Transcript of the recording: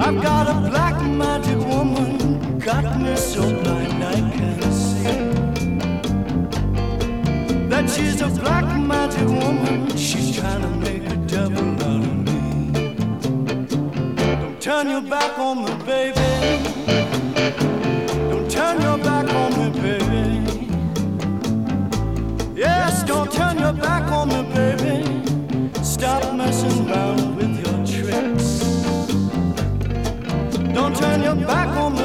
I've got a black magic woman, got me so blind I can't see. That she's a black magic woman, she's trying to make a devil out of me. Don't turn your back on me, baby. Don't turn your back on me, baby. Yes, don't turn your back on me, baby. Stop messing around with your tricks. Don't turn your back on me,